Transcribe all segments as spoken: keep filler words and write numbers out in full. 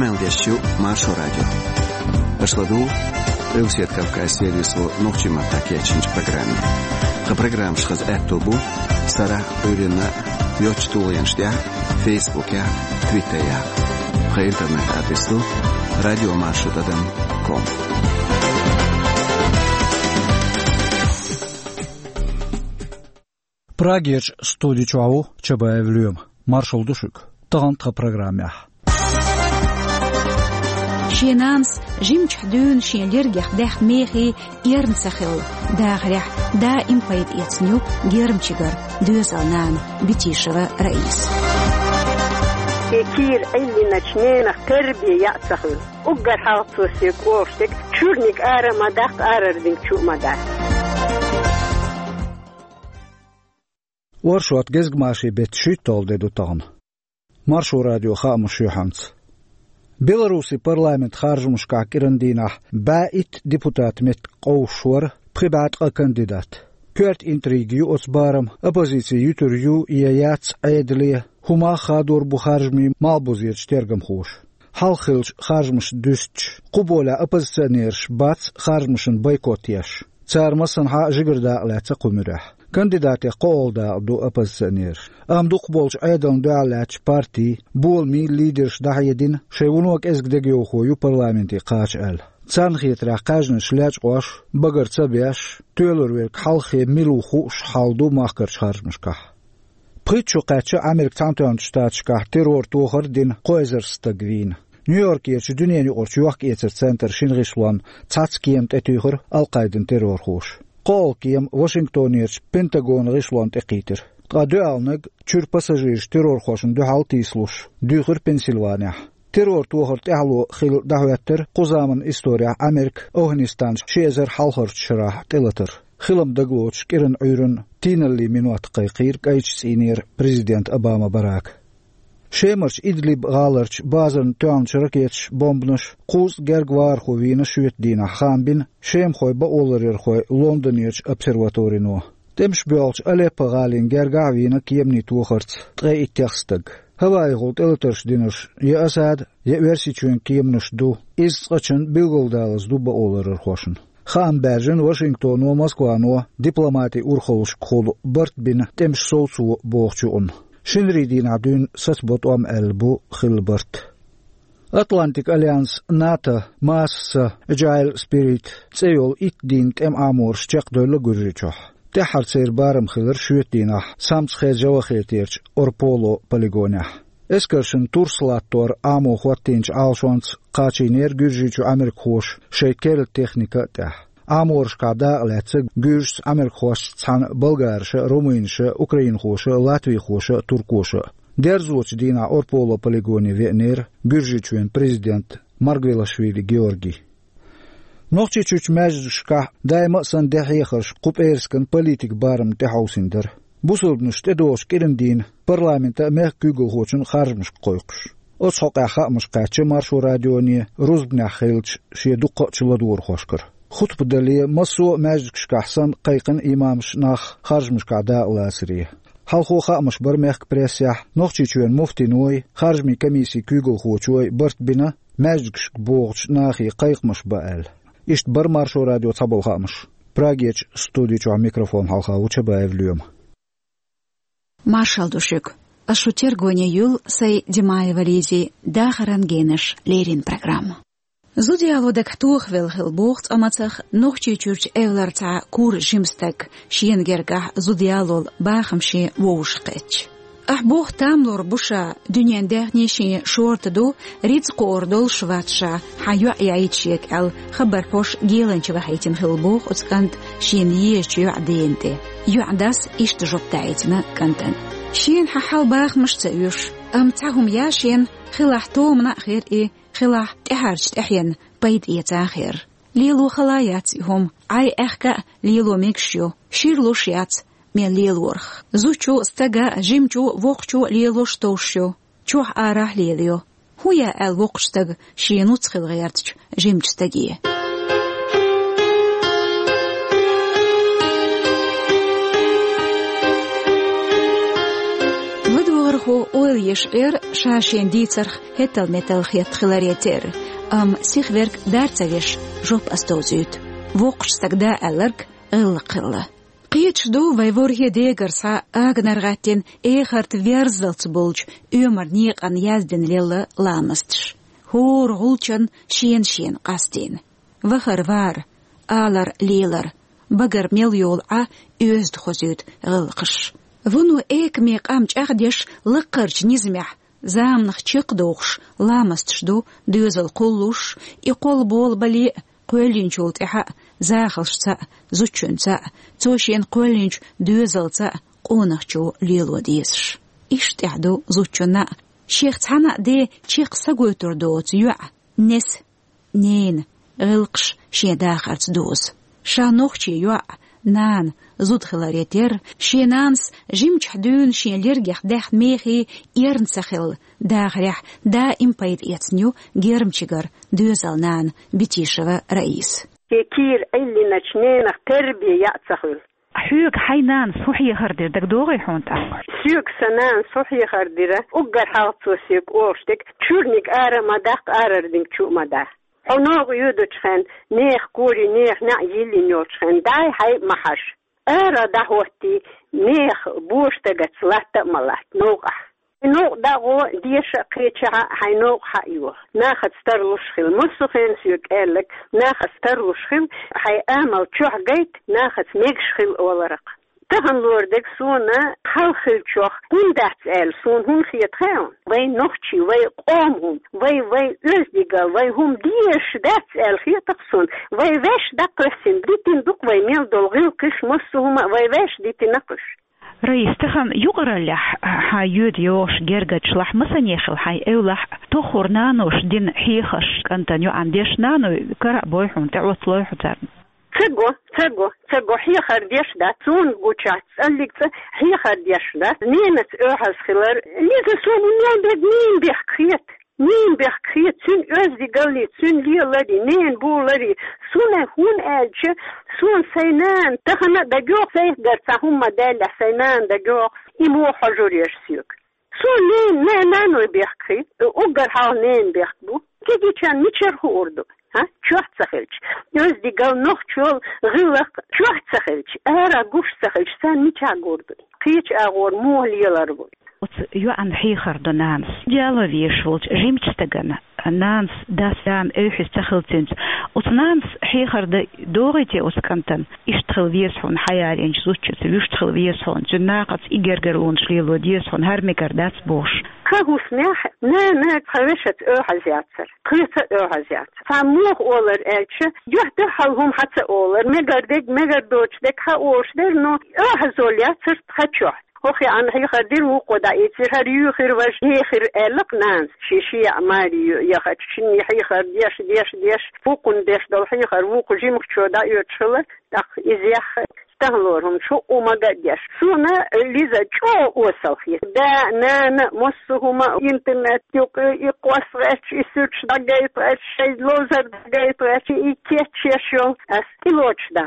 Emellgestiu Maršo radio. Ашладу Русет Кавказ сервису нохчима такечинч программе. Ха программ шхаз этубу сара урина йочтуянштя Фейсбуке, Твиттере. Ха интернет адресу радио маршо точка ком. Прагеч студичуау чабаевлюм. Маршал душук. Тагантха программе. شينانس جيم تحدون شين ليرجح داخ ميخي يرم سخل داخرح دائم قيد يتنيو جيرم تشجر دوز النان بتيشرة رئيس كير اللي نشنين تربية يأسخل أقدر حاطوسيك ووشتك شورنيك آرا مداخ آرا ردين شو مداخ ورشوات جزق ماشي بيت شيطول ديدو تغن маршо радио خاموش يوحنس Беларуси парламент харжмушка кирандинах баит депутат мет қоушуар прибатқа кандидат. Кёрт интригию отсбарам оппозиции ютурью ияяц айдли хума хадор бухаржми малбузирч тергам хуш. Халхилч харжмуш дюстч қуболя оппозиционерш бац харжмушын бойкот яш. Цармасын ха жигырда ләтса қумирах. Кандидаты қолда ду оппозиционер. Амдуқ болч айдан дуалач парти болми лидерш дахедин шевунок эзгдеге хою парламенти қач ал. Цанхитра қажны шляч қош багырца бяш төлөрвер халхе милуху шхалду махкар чармышка. Притчу қача Америк Тантуан штатшка террор тухар дин қойзерстагвин. Нью-Йорк ерчи дүниени орчуақ ецер центр шингишлан цацкиемт этюхер алқайдын террор хуш. Қол кием Вашингтон ерч Пентагон гишлан текитер. Тадуалныг чур пассажирш террор хошын духал тислуш. Дюхер Пенсильвания. Террор тухар тахлу хил дахуяттер қузамын история Америк Афганистан шезер халхарчра телатер. Хилам даглоч кирен уйрын тинелли минут қайқир кайчсинер президент Обама Барак. Шемерч Идлиб галарч базан тянч ракетч бомбнуш куз гергвар хувина шветдина хамбин шем хой ба оларер хой Лондонерч обсерваторино. Темш бёлч Алеппо галин гергавина кемни тухарц трей текстаг. Хавай гол телтерш динуш я асад я версичун кемнуш ду изцачын билголдалас ду ба оларер хошын. Хам Бержен Вашингтону Москвану дипломати урхолш кхол барт бин темш соусу бохчун. Шинридин адун сатбот ам элбу хилберт. Atlantic Alliance NATO Massa Agile Spirit цеол итдин тем аморш чакдөлө гүржичох. Техар цер барым хилер шүетдинах самц хежава хетирч орполо полигонях. Эскершин турслаттор амо хваттинч алшонц качинер гүржичу Америк хош шейкел техника тах. Аморшка да лецэг гүрс Америк хош цан болгарша, румынша, украин хоша, латвий хоша, туркоша. Дерзоч дина орполо полигоне венер гүржичуен президент Маргвелашвили Георгий. Нохчи чуч мәждшка дайма сан дехехерш куперскан политик барым техаусиндер. Бусылдныш тедош керендин парламента мех күгіл хочын харжмыш қойқыш. Оц хоқаха мышқачы маршо радиони рузбня хилч шедуққа чыладуыр хошкыр. Хутбдали масо мәждшкахсан қайқын имамш нах харжмышка да ласри. Халхоха мыш бір мех прессях нохчи чуен муфтиной харжми комиссии күгіл хочуай барт бина мәждшк боғч нахи қайқмыш баэл. Ишт бір маршо радио цабылхамыш. Прагеч студичу микрофон халха учабаевлюем. Маршал душик. Ашутер гоня юл сай Димаева лизи дахарангенеш лерин программа. Зудиалодек тухвел хилбухт амацах нохчи чурч эвларца кур жимстек шиенгергах зудиалол бахамши воушкеч. Ахбух тамлор буша дюняндехнеши шортду риц кордол шватша хаю яичек ал хабар хош геленч вахайтин хилбух отскант шин еш юаденте. Юадас ишт жоптаитна кантен. شين ححال باخ مش تأيوش أم تعهم يا شين خلاح تو من آخر إيه خلاح تحرج تحين بيد إيه تاخر ليلو خلاياتهم عاي أحكا ليلو ميكشيو شيرلو شيات من ليلو ورخ زوچو استقا جيمچو وقچو ليلو شتوشيو چوح آراح ليليو هويا الوقشتق شينو تخل غيرتش جيمچتقيه هو أول يشعر شاشين ديترخ هتل متل خيط خلاريتر أم سيخورك دارتسويش جوب أستوزيوت وقش سقدا ألرك غلقلة قيتش دو ويفور هيديگر سا آغنرغاتين إيخارت ويرزلت بولج أمر نيق أن يازدن ليلة لامستش هور غولچن شين شين قاستين وخر وار آلر ليلر بگر مليول آ أزد خزود غلقش ونو إيك ميق أمج أغديش لقرج نزمح زامنخ چيق دوخش لامستش دو دوزل قلوش إقول بول بلي قولين جولتها زاخلش تا زوچن تا توشين قولينج دوزل تا قونخ جو ليلو ديسش إشتعدو زوچنا شيخ تانا دي چيق ساقوتر دوت يوع نس نين غلقش شي داخرت دوز شانوخشي يوع نان زود خلاريتر شي نانس جيمچ حدون شي لرگح داخ ميخي يرن سخل داخرح دا إمبايد يتنيو جيرمچگر دوزل نان بتيشوا رئيس كير اللي نشنين تربية يأتسخل حيوك حينان صحي خردير دك دوغي حونتا سيوك سنان صحي خرديرة أقر حاطو سيوك أوشتك تشورنك آره مداق آره دينك شو مداق ونوغ يودو تخن نيخ كوري نيخ نعيلي نيو تخن داي حي محش آره دهوتي نيخ بوشتك تسلات ملات نوغح نوغ داغو ديش قيتشا حي نوغ حيوه ناخد سترلوش خيل مصفين سيوك قالك ناخد سترلوش خيل حي آمل تشوح قيت ناخد ميكش خيل ولرق تهن لوردك سونا خلخل تشوح هون دات آل سون هون خيطهون وي نوخشي وي قومهم وي وي ازدقال وي هم ديش دات آل خيطقسون وي واش دقلسين ديتين دوك وي ميل دولغيل قش مصهم وي واش ديتين نقش رئيس تخن يقرلح حيود يوش جرجت شلح مسنيخل حي أولح تخور نانوش دين حيخش كنتن يو عنديش نانو كرا بويحون تعوت لويحو تارن تسقو تسقو تسقو حيخر ديش دا تون قوشات تسألك حيخر ديش دا نينت اوحز خلر ليزا سون نين بيد نين بيحكيت نين بيحكيت سون اوزي قلي سون ليلاري نين بولاري سون هون آلجة سون سينان تخنا دقوق زيخ قرصا هم دالة سينان دقوق إمو حجور يرسيوك سون نين نين نانو بيحكي اقر حال نين بيحكبو كيدي كان ميشر هو اردو ها شوح تسخلش اوزي قل نوخ شول غلق شوح تسخلش ارا قوش تسخلش سان ميشا قردو قيش اغور موه ليلاربو يو عن حيخر دو نانس جالو ويشولج جيمچتگن نانس داسان اوحس تخلتنج وت نانس حيخر د دوغيتي اسكنتن اشتخل ويسون حيالين زوچت ويشتخل ويسون جناقت ايغرغرون شليلو ديسون هرميكر داس بوش كهو سمح نا نا خرشت اوحزياتر قيت اوحزيات فموخ اولر الچ يهد حلهم حتى اولر مگردك مگردوچدك ها اوشدر نو اوحزولياتر تخچوح أخي عن هي خدير وقدا يصير هريو خير وش هي خير ألق ناس شي شي عماري يا خد شني هي خد ديش ديش ديش فوقن ديش دل هي خد وق جيمك شو دا يتشله دخ إزيح تهلورهم شو وما قديش سونا ليزا شو وصل فيه دا نانا مصهما إنترنت يق يقوس رش يسيرش دقيت رش شيء لوزر دقيت رش يكيتش يشو أس إلوش دات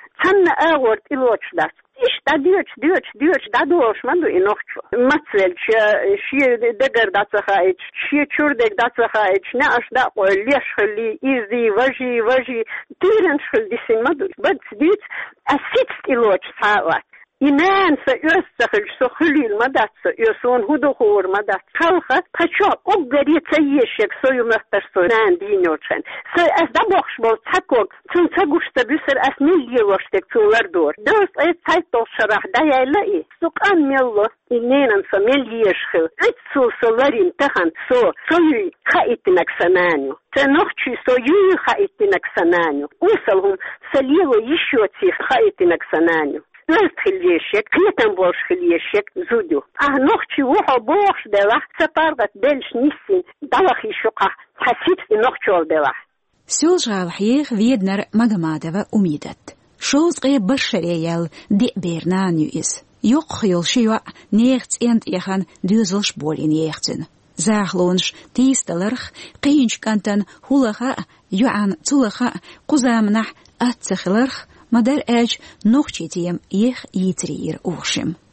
هن أورد إلوش دات إيش تديوش ديوش ديوش دادوش مندو إنوخشو مثل شيء دقر داتسخايج شيء شوردك داتسخايج ناش داقو ليش خلي إيزي وجي وجي تيرن خلي سين مندو بس ديت أسيت إلوش ساعات إنان سيستخرج سخلي المدات يسون هدو خور مدات خلقة تشوف أقدر يتسيشك سوي مختار نان دينوشن سو أس دبوخش بول تحكوك تون تقوش تبصر أس ملي وشتك تولر دور دوس أي تايتو شرح دا يلاقي سوق أن ميلو إنين أنسا ملي يشخل أتسو سولارين تخن سو سوي خايتنك سنانيو تنوخشي سو يوي خايتنك سنانيو وصلهم سليلو يشوتي خايتنك سنانيو ناس خليشك كيتن بوش خليشك زودو اه نوخشي وحو بوش دلح سفارغت بلش نيسين دلخي شقه حسيت في نوخشول دلح سيولجال حيخ ويدنر مغمادوا أميدت شوز غي بشريال دي بيرنانيو إس يوق خيول شيوع نيخت انت يخان دوزلش بولين يختن زاخلونش تيستلرخ قينش كانتن هولخا يوعان تولخا قزامنح أتسخلرخ مدار اج نوخشيتيم يخ يترير اوشم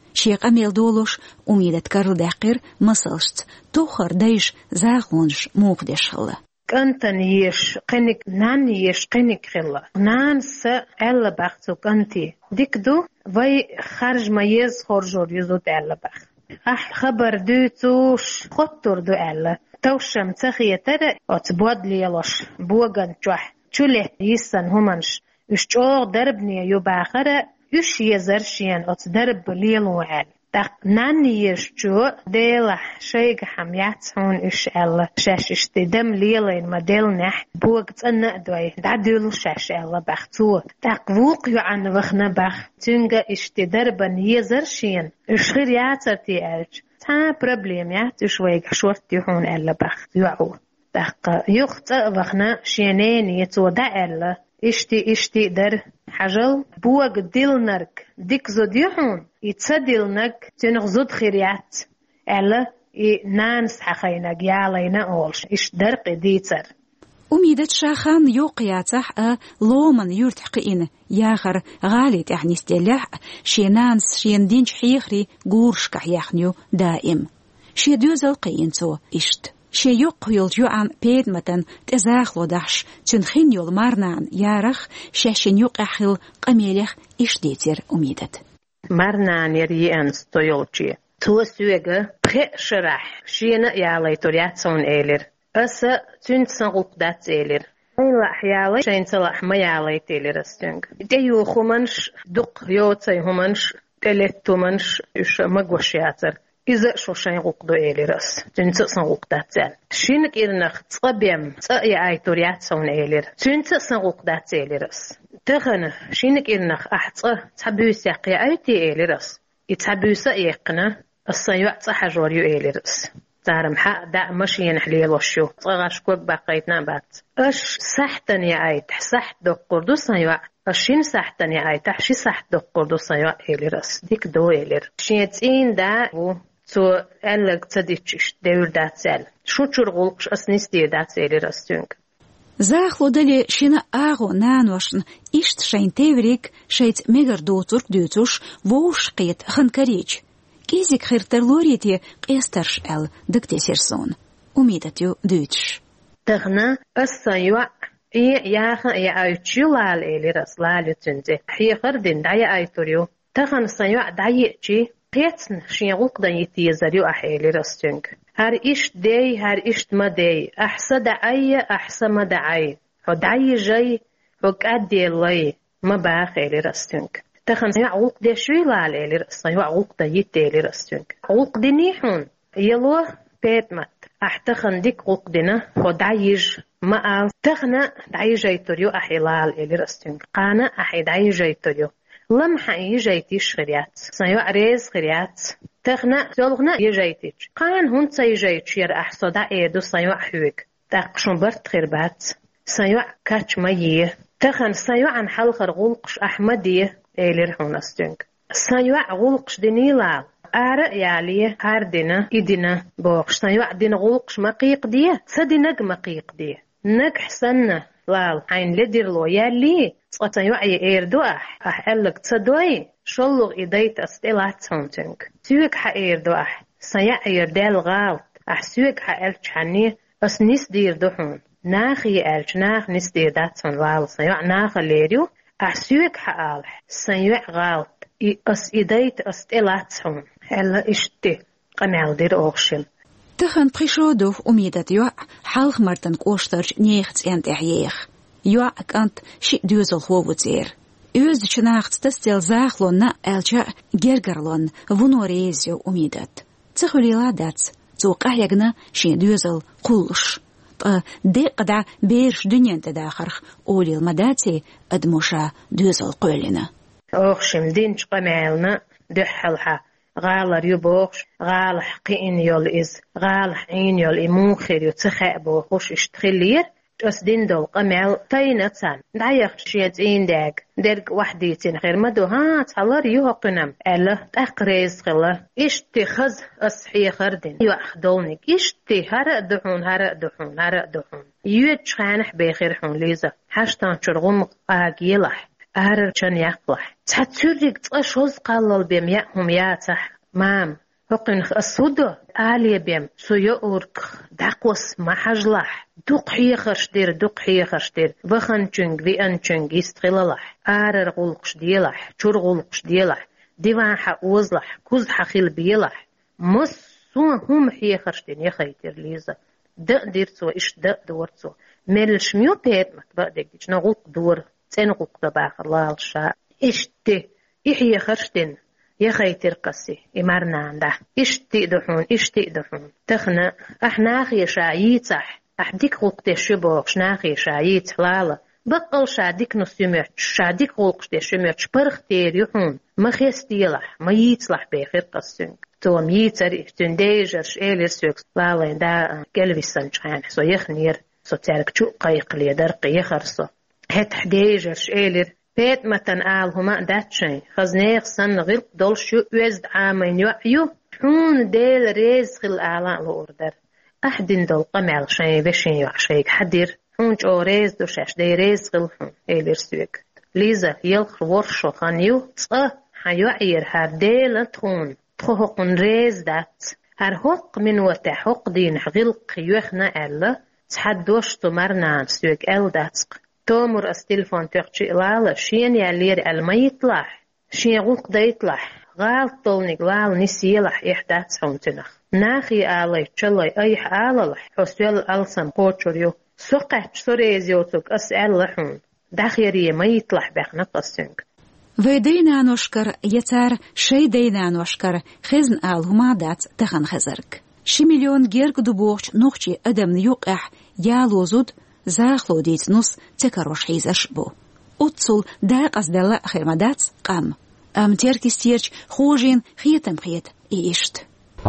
شيق أميل دولوش أميدة كارل داقر مسلشت توخر دايش زاغونش موقدش خلا كنتن يش قنك نان يش قنك خلا نان س ألا بختو كنتي ديكدو وي خارج ما يز خرجور يزود ألا بخ أح خبر دو توش خطر دو ألا توشم تخيه ترى أتبود ليلوش بوغن جوح چوله يسن همانش اش چوغ دربني يباخره اش يزرشين ات درب ليلو عال تق نانيش جو ديلا شيغ حميات هون اش ال شاش اشتدم ليلين مدل نح بوغ تن دوي دادول شاش ال بختو تق ووق يو عن وخنا بخ تنگا اشتدربن يزرشين اش خرياترتي الج تا بروبليمات اش ويغ شورت يهون ال بخ يعو تق يخت وخنا شينين يتودع ال اشتي اشتي در حجل بوغ ديلنرك ديك زوديحون يتصديلنك تنغ زود خيريات الا اي نانس حخينا جيالينا اولش اش درق ديتر أميدة شاخان يوقياتح لومن يرتحقين ياخر غالي تعني استلاح شينانس شين دينش حيخري قورشكح يخنيو دائم شي دوزل قينتو اشت شي يقيل جوعان بيدمتن تزاخلو دحش تنخين يول مارنان يارخ شاشين يقاخل قميليخ اشديتر أميدت مارنان يريان ستويولجي توسوغا بخي شرح شينا يالي تورياتسون ايلر أسا تنسنغوك دات ايلر إلا حيالي شين صلاح ما يالي تيلر استنغ ديو خمانش دق يوتسي همانش تلتو منش اش مقوشياتر إذا شو شيء غقدو إيليرس تنتسن غقداتل شينك إرنخ تصبيم تصأي آي توريات سون إيلير تنتسن غقدات إيليرس تغنى شينك إرنخ أحتصأ تحبيوس يقيا أيتي إيليرس يتحبيوس يقنا الصيوع تصحجوريو إيليرس تعرم حق دع مشي ينحليل وشو صغاش كوك باقيتنا بات أش سحتن يا آيت سحت دو قردو صيوع أشين سحتن يا آيت شي سحت دو قردو صيوع إيليرس ديك دو إيلير شيتين دا تو ألق تديتش دور داتسال شو تشرغلقش أسنيس دير داتسالي رستونك زاخلو دالي شينا آغو نانوشن إشت شين تيوريك شيت ميغر دوتورك دوتوش ووش قيت خنكريج كيزيك خير ترلوريتي قيسترش أل دكتي سيرسون أميدتيو دوتش تغنى السيوع إيه ياخن إيه آيوتشيو لال إلي رسلالي تنزي حي خردين دايا آيتوريو تغنى السيوع دايتشي قيتن شيغوك دان يتيزاريو أحيلي رستونك هر إشت داي هر إشت ما داي أحسا دعاي أحسا ما دعاي فدعاي جاي فقاد لي ما باخيلي رستونك تخن سيغوك دا شوي لالي رستونك سيغوك دا يتيلي رستونك غوك دي نيحون يلو بيتمت أحتخن ديك غوك دينا فدعايج ما آل تخنا دعاي جاي توريو أحيلال إلي رستونك قانا أحي دعاي جاي توريو لم حقي جايتيش خريات سيوا ريز خريات تخنا تولغنا يجايتيش قان هون سيجايتش ير أحصدا إيدو سيوا حوك تاقشون برت خربات سيوا كاتش ميه تخن سيوا عن حلقر غلقش أحمدية إيلير هون أستنك سيوا غلقش دينيلال أرى ياليه هاردنا إدنا بوغش سيوا دين غلقش مقيق ديه سدينك مقيق ديه نك حسنا لال عين لدير لو يالي سيوعي إيردو أح أح ألق تصدوي شلوغ إيديت أستيلات هونتنك سيوك حا إيردو أح سيع إيردال غالط أح سيوك حا ألج حني أس نيس دير دوحون ناخي ألج ناخ نيس دير داتون لال سيوع ناخ ليريو أح سيوك حا ألح سيوع غالط أس إيديت أستيلات هون هلا إشتي قمال دير أوغشل تخن بريشودو أميدت يوع حالغ مرتن كوشترج نيخت أنت أحييخ يوع كانت شي دوزل هووتير Öz çanaxt testel zaxlonna elcha gergerlon vunorezio umidat. Tsuhliladat tsuqahyagna shi düzel qulsh. De qada bersh dünyente daxarx olil madati admusha düzel qolina. Oxshim din çqamelna duhalha غالر يبوخش غالح قين يول إز غالح عين يول إموخير يتخابو خوش اشتخلير جس دين دول قمال تاينتان دايخ شيت إين داق درق وحديتين غير مدو ها تحلر يوقنم ألا تقريز خلا إشتي خز أصحي خردين يوأخدولنك إشتي هرق دحون هرق دحون هرق دحون يوت شخانح بيخير حون ليزا حشتان شرغم آقيلح أرشان يقلح تحتوريك تأشوز قلل بيم يأهم ياتح مام هقن السودو آلي بيم سيؤرك دقوس محجلح دوق حيخرش دير دوق حيخرش دير بخن چنگ في ان چنگ يستغللح آرر غلقش ديلح چور غلقش ديلح ديوان حقوزلح كوز حخيل بيلح مس سوان هم حيخرش دين يخيتر ليزا دق ديرتو إش دق دورتو ملش ميو بيت متبقدك ديش نغلق دور تنغلق دباخر الله الشاء إش دي إحي خرشتين يخيتر قسي إمارنان ده إش تقدحون إش تقدحون تخنا أحناخي شاييتح أحديك غلق دي شبوغ شناخي شاييت حلالة بقل شاديك نسيمت شاديك غلق دي شمت شبرخ دير يحون ما خيستيلح ما يتلح بيخير قسينك توم يتر تنديجر شئيلي سوكس لالين دا قلبي سنجحان سو يخنير سو تارك شو قيق لي درقي يخرسو هت حديجر شئيلي بيت متن آل هما داتشين خزنيخ سن غلق دول شو وزد عامين يوعيو حون ديل ريز خل آلان لوردر أحدين دول قمع شين بشين يوعشيك حدير حون جو ريز دو شاش دي ريز خل حون إيلير سوك ليزا يلخ ورشو خانيو صه حيوعير هار ديل تخون تخوقن ريز دات هر حق من وتحق دين غلق يوخنا ألا تحدوش تمرنان سوك أل داتق تومر التلفون تحكي لالا شين يالير الميطلح شين غلق ديطلح غال طولني غال نسيلح إحداث حونتنخ ناخي آلي تشلي أيح آلالح حسيل ألسم قوتشوريو سوقت سوريزيوتوك أسأل لحون داخيري ميطلح بخنا قصنك ويدينا نوشكر يتار شي دينا نوشكر خزن آل هما دات تخن خزرك شي مليون جيرك دبوغش نوخشي أدم يوقح يالوزود زاخلو ديت نص تكروش حيزش بو أتصل داق أصدلاء خيمدات قام أم تيركي ستيرش خوجين خيتم خيت إيشت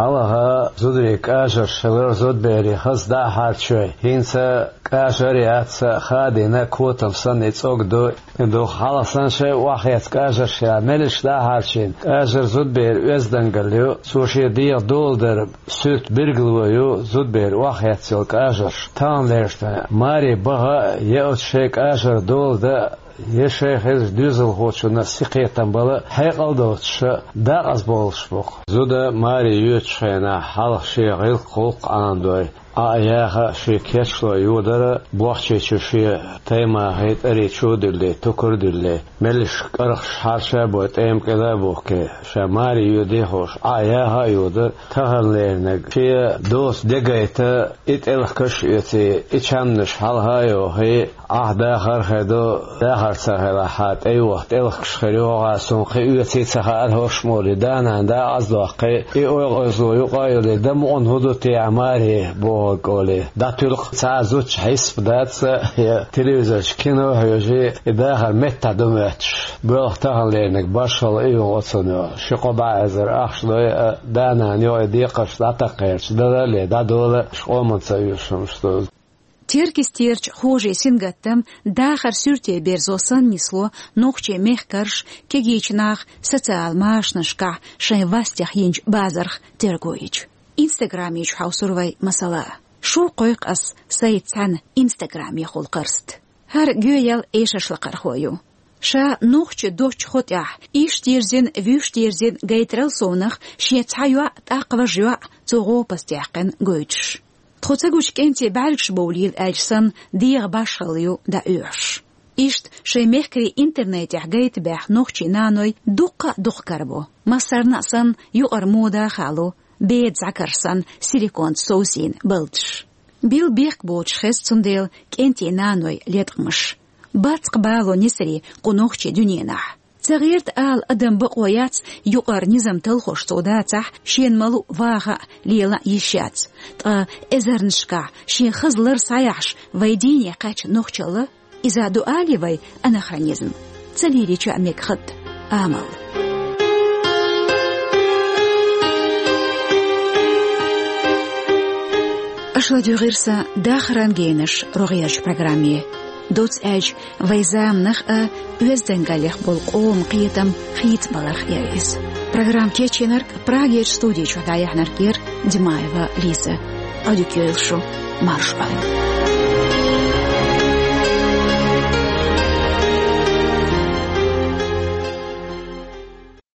الله زودري كاشر شلر زود بيري خز دا حال شوي هينسا كاشر ياتسا خادينا كوتم سن يتسوق دو دو خالصان شي واخيت كاشر شي ملش دا حال شين كاشر زود بير ازدنگليو سوشي دير دول در سوت برگلويو زود بير واخيت سيل كاشر تان ليرشتا ماري بها يوت شي كاشر دول دا يشيخ إز ديزل خوشنا سقيتم بلا حيقل دوتش دا أزبولش بوق زودا ماري يوتشينا حالق شي غيل قوق آندوي آياها شي كيشلو يودر بوحشي شي تيما هيت أري شو دلي تكر دلي ملش كرخ حاشا بوت ايم كذا بوكي شا ماري يودي خوش آياها يودر تهل لينك شي دوس دقايتا ات الخكش يتي اتشامنش حالها يو هي اه داخر خيدو داخر سهلا حات اي وقت الخكش خيروغا سنخي يتي تخال هوش مولي دانا دا أزواقي اي اوغ ازو يقايلي دم انهدو تي عماري بو قولي داتولق تعزوش حيس بدات يا تلفزيون كينو هيجي داخل متى دمتش بيختار لينك باشل ايو وصنو شقو بعزر اخش دانا نيو ديقش داتقيرش دالي دادول شقو منصيوشم شتو تيركي ستيرч خوجي سингаттам дахар сүрте берзосан нисло нохче мехкарш кегичнах социал машнашка шайвастях инч базарх тергоич инстаграмич хаусурвай масала шу койк ас сайцан инстаграми холқарст хар гюял эшашлақар хою ша нохче доч хотях иштирзен вюштирзен гайтрал сонах шетайва тақважва цого пастяқен гойч تخوتاگوش كنتي بعرفش بوليل أجسن ديغ باشليو دا أوش إشت شي مخكري إنترنت حقايت باح نوخشي نانوي دوقا دوق كربو مصر نقصن يقر مودا خالو بيت زعكرسن سيليكون سوسين بلدش بيل بيق بوش خيست سنديل كنتي نانوي ليتقمش باتق بالو نسري قنوخشي دنيناح تغيرت آل أدم بقويات يقر نظام تلخوش صوداتح شين ملو واغا ليلا يشات تا إزر نشكا شين خزلر سايحش ويدين يقاش نوخشل إذا دؤالي وي أناخرانيزم تليري چو أميك خد آمل أشلا دو غيرسا داخران جينش رغياج برغرامي دوت اج ويزام نخ وزدنگاليخ بولقوم قيتم خيت بالخ يريس программ кеченерк праге студии чудаяхнаркер Димаева Лиза аудиокиелшу маршал